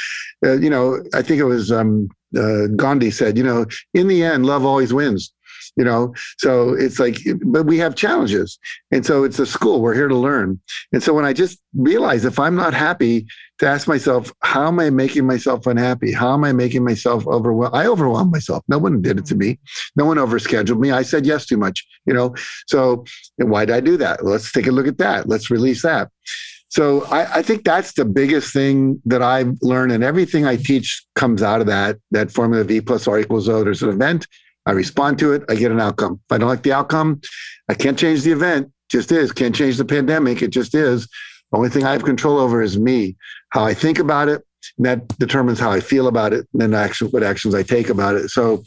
I think it was Gandhi said, in the end, love always wins. So it's like, but we have challenges. And so it's a school. We're here to learn. And so when I just realize if I'm not happy, to ask myself, how am I making myself unhappy? How am I making myself overwhelmed? I overwhelmed myself. No one did it to me. No one overscheduled me. I said yes too much, So why did I do that? Let's take a look at that. Let's release that. So I think that's the biggest thing that I've learned. And everything I teach comes out of that formula V plus R equals O. There's an event. I respond to it. I get an outcome. If I don't like the outcome, I can't change the event. It just is. Can't change the pandemic. It just is. The only thing I have control over is me, how I think about it. And that determines how I feel about it and then what actions I take about it. So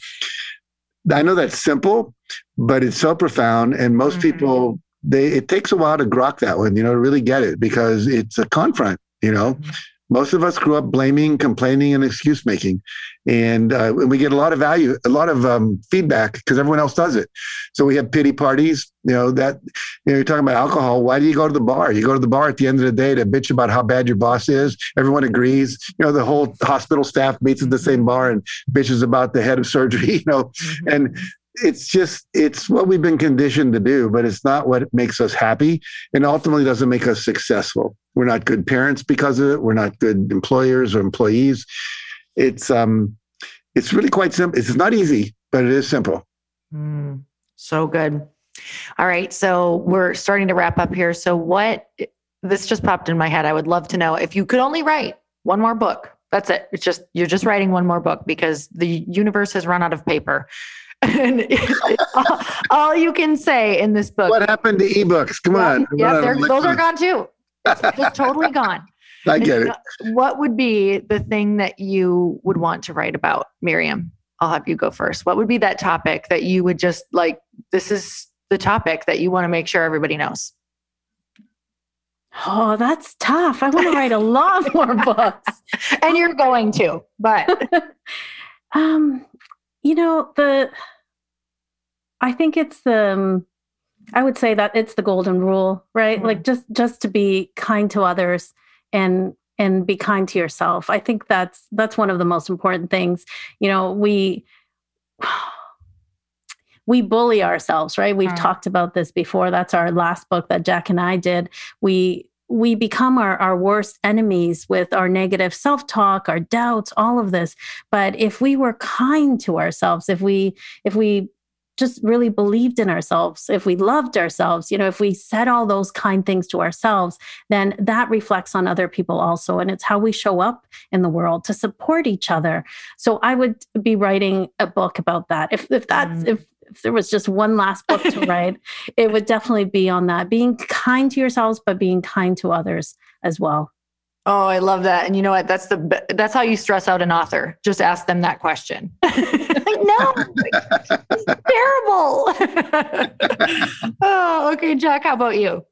I know that's simple, but it's so profound. And most people, it takes a while to grok that one, to really get it because it's a confront, Most of us grew up blaming, complaining, and excuse making. And we get a lot of value, a lot of feedback because everyone else does it. So we have pity parties, you're talking about alcohol. Why do you go to the bar? You go to the bar at the end of the day to bitch about how bad your boss is. Everyone agrees. The whole hospital staff meets at the same bar and bitches about the head of surgery, and it's what we've been conditioned to do, but it's not what makes us happy and ultimately doesn't make us successful. We're not good parents because of it. We're not good employers or employees. It's really quite simple. It's not easy, but it is simple. So good. All right. So we're starting to wrap up here. So this just popped in my head. I would love to know if you could only write one more book. That's it. You're just writing one more book because the universe has run out of paper. And all you can say in this book. What happened to ebooks? Come on. Those are gone too. It's just totally gone. I get it. What would be the thing that you would want to write about, Miriam? I'll have you go first. What would be that topic that you would just like, this is the topic that you want to make sure everybody knows? Oh, that's tough. I want to write a lot more books. And you're going to, but I think it's I would say that it's the golden rule, right? Mm-hmm. Like just to be kind to others and be kind to yourself. I think that's one of the most important things. We bully ourselves, right? We've talked about this before. That's our last book that Jack and I did. We become our worst enemies with our negative self-talk, our doubts, all of this. But if we were kind to ourselves, if we just really believed in ourselves, if we loved ourselves, if we said all those kind things to ourselves, then that reflects on other people also. And it's how we show up in the world to support each other. So I would be writing a book about that. If there was just one last book to write, it would definitely be on that, being kind to yourselves, but being kind to others as well. Oh, I love that. And you know what? That's how you stress out an author. Just ask them that question. No, it's terrible. Oh, okay. Jack, how about you?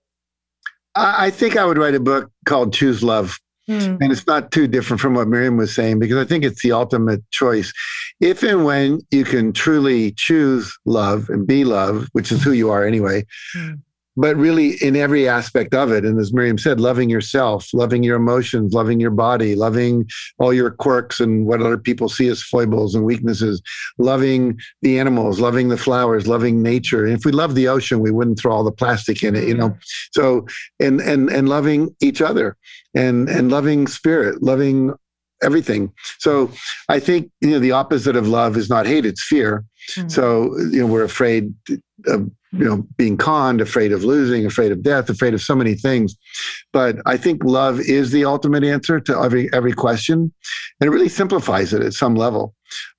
I think I would write a book called Choose Love. And it's not too different from what Miriam was saying, because I think it's the ultimate choice. If and when you can truly choose love and be love, which is who you are anyway, but really in every aspect of it. And as Miriam said, loving yourself, loving your emotions, loving your body, loving all your quirks and what other people see as foibles and weaknesses, loving the animals, loving the flowers, loving nature. And if we love the ocean, we wouldn't throw all the plastic in it, So, and loving each other and loving spirit, loving everything. So I think, the opposite of love is not hate, it's fear. So, we're afraid of, being conned, afraid of losing, afraid of death, afraid of so many things. But I think love is the ultimate answer to every question. And it really simplifies it at some level.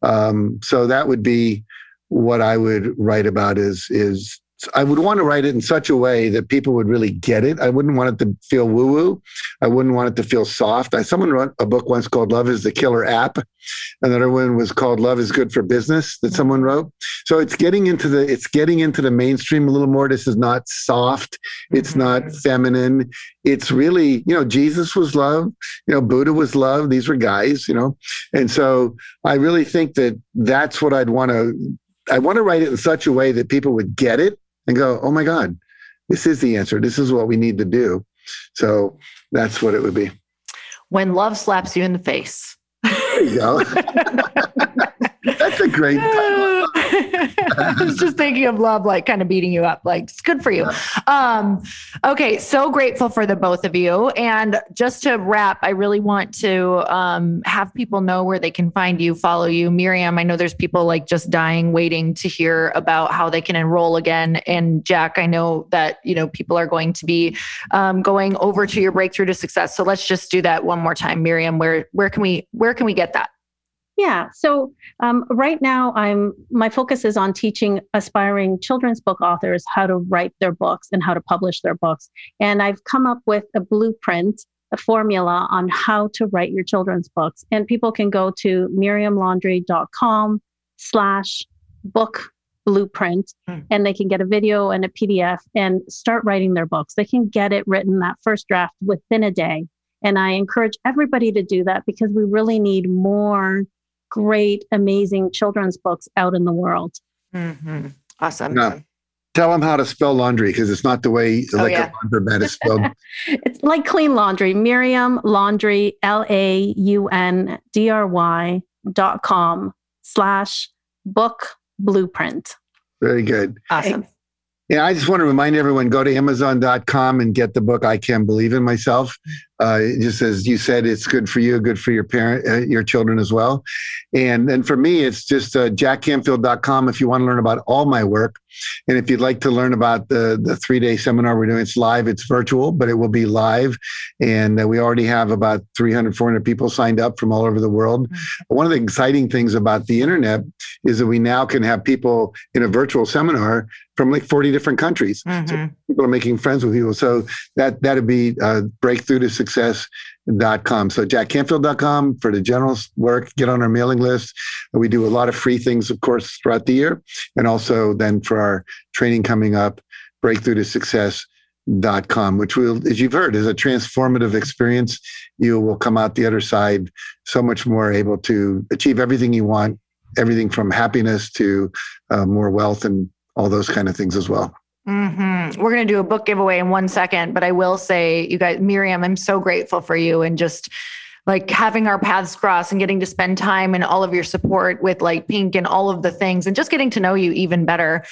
So that would be what I would write about is I would want to write it in such a way that people would really get it. I wouldn't want it to feel woo-woo. I wouldn't want it to feel soft. Someone wrote a book once called Love is the Killer App. Another one was called Love is Good for Business that someone wrote. So it's getting into the mainstream a little more. This is not soft. It's not feminine. It's really, Jesus was love. Buddha was love. These were guys, And so I really think that that's what I want to write it in such a way that people would get it and go, oh my God, this is the answer. This is what we need to do. So that's what it would be. When love slaps you in the face. There you go. That's a great title. I was just thinking of love, like kind of beating you up, like it's good for you. Okay. So grateful for the both of you. And just to wrap, I really want to have people know where they can find you, follow you. Miriam, I know there's people like just dying, waiting to hear about how they can enroll again. And Jack, I know that, people are going to be going over to your Breakthrough to Success. So let's just do that one more time. Miriam, where can we get that? Yeah. So right now, my focus is on teaching aspiring children's book authors how to write their books and how to publish their books. And I've come up with a blueprint, a formula on how to write your children's books. And people can go to miriamlaundrie.com/book blueprint, and they can get a video and a PDF and start writing their books. They can get it written, that first draft, within a day. And I encourage everybody to do that because we really need more great, amazing children's books out in the world. Awesome. Now, tell them how to spell laundry, because it's not the way a laundromat is spelled. It's like clean laundry. Miriam Laundrie, LAUNDRY.com/book blueprint. Very good. Awesome. Yeah, I just want to remind everyone, go to Amazon.com and get the book, I Can Believe in Myself. Just as you said, it's good for you, good for your your children as well. And then for me, it's just jackcanfield.com if you want to learn about all my work. And if you'd like to learn about the 3-day seminar we're doing, it's live, it's virtual, but it will be live. And we already have about 300, 400 people signed up from all over the world. Mm-hmm. One of the exciting things about the internet is that we now can have people in a virtual seminar from like 40 different countries. Mm-hmm. So people are making friends with people. So that'd be breakthroughtosuccess.com. So jackcanfield.com for the general work, get on our mailing list. We do a lot of free things, of course, throughout the year. And also then for our training coming up, breakthroughtosuccess.com, which will, as you've heard, is a transformative experience. You will come out the other side so much more able to achieve everything you want, everything from happiness to more wealth and all those kind of things as well. Mm-hmm. We're going to do a book giveaway in 1 second, but I will say, you guys, Miriam, I'm so grateful for you and just like having our paths cross and getting to spend time and all of your support with Light Pink and all of the things and just getting to know you even better.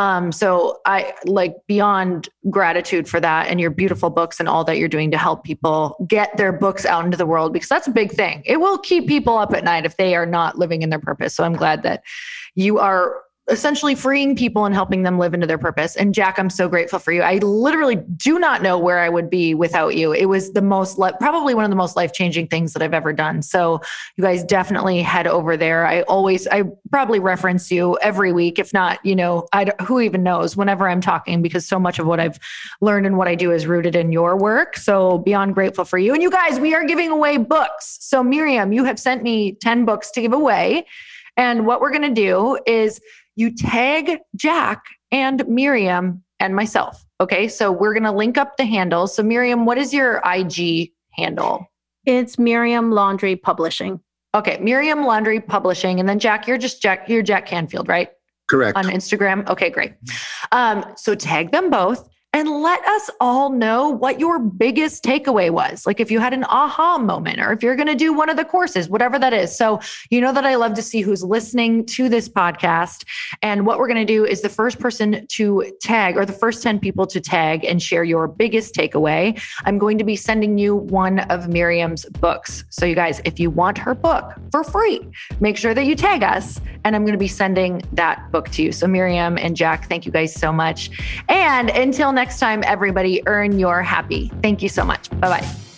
So I like beyond gratitude for that and your beautiful books and all that you're doing to help people get their books out into the world, because that's a big thing. It will keep people up at night if they are not living in their purpose. So I'm glad that you are essentially freeing people and helping them live into their purpose. And Jack, I'm so grateful for you. I literally do not know where I would be without you. It was the most, probably one of the most life-changing things that I've ever done. So you guys definitely head over there. I probably reference you every week. If not, who even knows, whenever I'm talking, because so much of what I've learned and what I do is rooted in your work. So beyond grateful for you. And you guys, we are giving away books. So Miriam, you have sent me 10 books to give away. And what we're going to do is you tag Jack and Miriam and myself. Okay. So we're going to link up the handles. So Miriam, what is your IG handle? It's Miriam Laundry Publishing. Okay. Miriam Laundry Publishing. And then Jack, you're Jack Canfield, right? Correct. On Instagram. Okay, great. So tag them both. And let us all know what your biggest takeaway was. Like if you had an aha moment, or if you're going to do one of the courses, whatever that is. So you know that I love to see who's listening to this podcast. And what we're going to do is the first person to tag, or the first 10 people to tag and share your biggest takeaway, I'm going to be sending you one of Miriam's books. So you guys, if you want her book for free, make sure that you tag us, and I'm going to be sending that book to you. So Miriam and Jack, thank you guys so much. And until next time, everybody, earn your happy. Thank you so much. Bye-bye.